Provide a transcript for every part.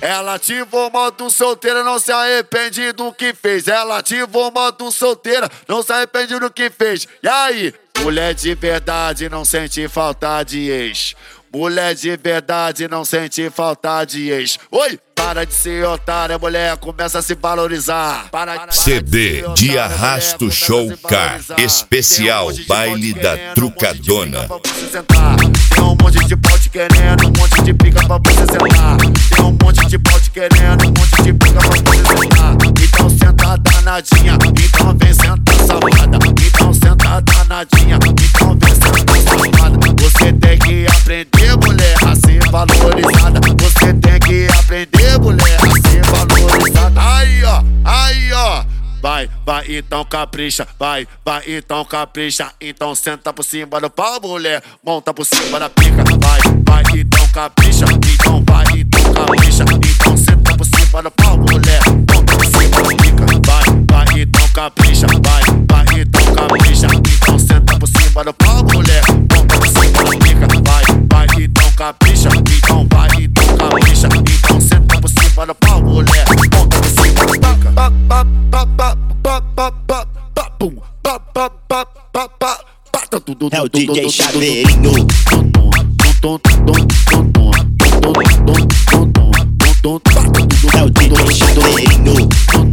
Ela ativou o modo solteira, não se arrepende do que fez. Ela ativou o modo solteira, não se arrepende do que fez. E aí? Mulher de verdade não sente falta de ex. Mulher de verdade não sente falta de ex. Oi! Para de ser otária, mulher, começa a se valorizar. CD de Arrasto Show K, especial baile da trucadona. Tem um monte de pau te querendo, um monte de pica pra você sentar. Tem um monte de pau te querendo, um monte de pica pra você sentar. Então senta danadinha, então vem sentar safada. Então senta danadinha, então vem sentar safada. Você tem que aprender, mulher, a ser valorizada. Você tem que aprender, mulher, a ser valorizada. Aí ó, vai, então capricha, vai, então capricha. Então senta por cima do pau, mulher, monta por cima da pica. Vai, então capricha, então vai, então capricha. Então senta por cima do pau, mulher, monta por cima da pica. Vai, então capricha, vai, então capricha. Então senta por cima do pau, mulher, monta por cima da pica. Vai, então capricha, então vai, então capricha. Então senta por cima do pau, mulher, monta por cima da pica. É o DJ Chaveirinho. É o DJ Chaveirinho.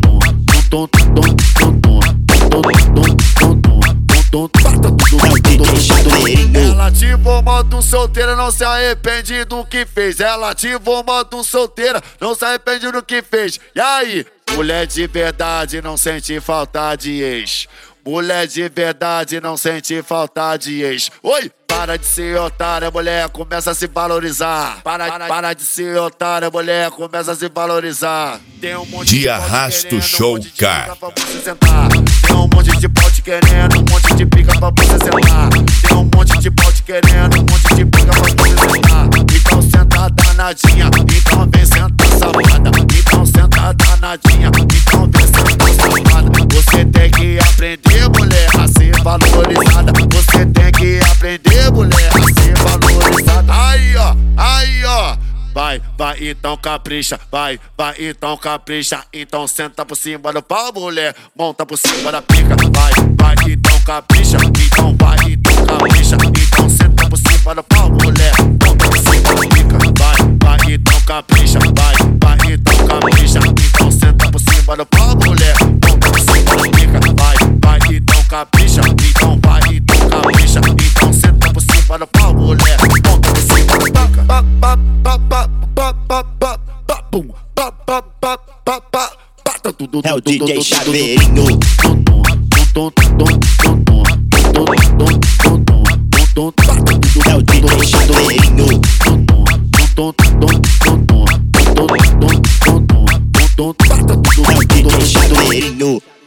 Ela ativou o modo solteira, não se arrepende do que fez. Ela ativou o modo solteira, não se arrepende do que fez. E aí? Mulher de verdade não sente falta de ex. Mulher de verdade não sente falta de ex. Oi! Para de ser otária, mulher, começa a se valorizar. Para de ser otária, mulher, começa a se valorizar. Tem um monte de Arrasto Show K. Tem um monte de pau te querendo, um monte de pica pra você sentar. Tem um monte de pau te querendo, um monte de pica pra você sentar. Então senta danadinha, então vem sentar safada. Então senta danadinha, então vem sentar safada. Você tem que aprender, mulher, a ser valorizada. Você tem que aprender, mulher, a ser valorizada. Aí ó, vai, então capricha, vai, então capricha. Então senta por cima do pau, mulher, monta por cima da pica. Vai, então capricha, então vai, então capricha. Então senta por cima do pau, mulher, monta por cima da pica. Vai, então capricha, vai, então capricha. Então senta por cima do pau, mulher, monta por cima da pica. Vai, então capricha, então vai, então capricha. Então senta por cima do pau, mulher, monta por cima da pica. É o DJ Chaveirinho. É o DJ Chaveirinho. É o DJ Chaveirinho.